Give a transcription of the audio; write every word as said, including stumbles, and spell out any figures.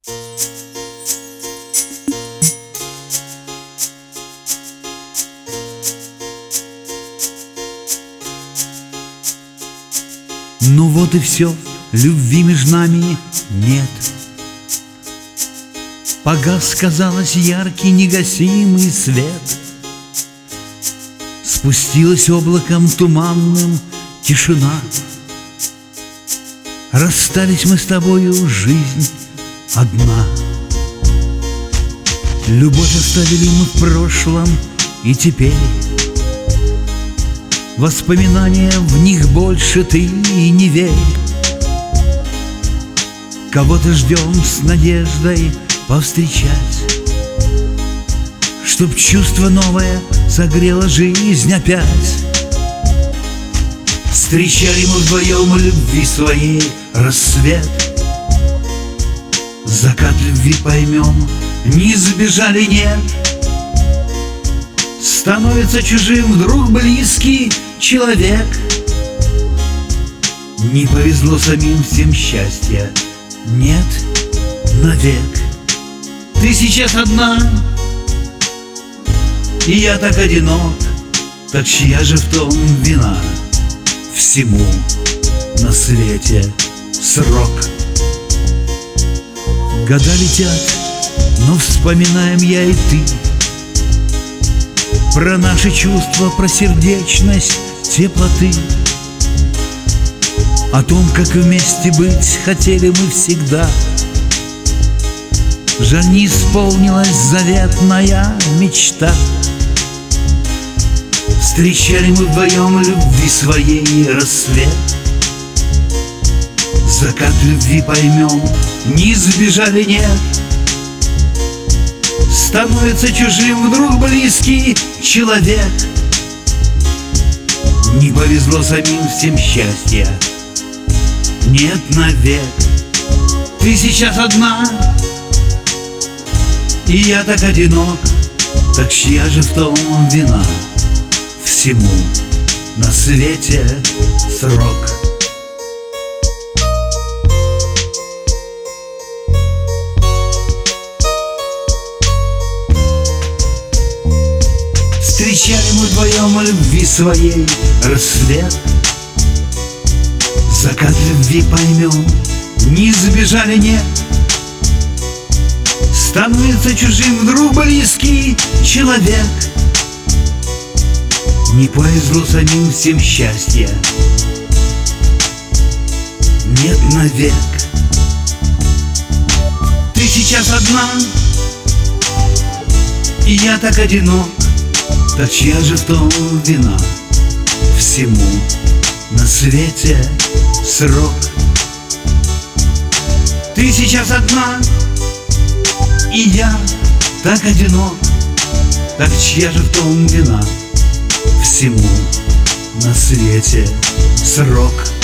Ну вот и все, любви между нами нет. Погас, казалось, яркий негасимый свет. Спустилась облаком туманным тишина. Расстались мы с тобою, жизнь одна. Любовь оставили мы в прошлом, и теперь воспоминания, в них больше ты и не верь. Кого-то ждем с надеждой повстречать, чтоб чувство новое согрело жизнь опять. Встречали мы вдвоем любви своей рассвет. Закат любви поймем, не сбежали, нет. Становится чужим вдруг близкий человек. Не повезло самим всем счастья, нет, навек. Ты сейчас одна, и я так одинок. Так чья же в том вина? Всему на свете срок. Года летят, но вспоминаем я и ты про наши чувства, про сердечность, теплоты, о том, как вместе быть хотели мы всегда. Жаль, не исполнилась заветная мечта. Встречали мы вдвоем любви своей рассвет. Закат любви поймем, не сбежали, нет. Становится чужим вдруг близкий человек. Не повезло самим всем счастья, нет, навек. Ты сейчас одна, и я так одинок. Так чья же в том вина? Всему на свете срок. Встречали мы вдвоем любви своей рассвет. Закат любви поймем, не сбежали, нет. Становится чужим вдруг близкий человек. Не повезло самим всем счастья, нет, навек. Ты сейчас одна, и я так одинок. Так чья же в том вина? Всему на свете срок. Ты сейчас одна, и я так одинок. Так чья же в том вина? Всему на свете срок.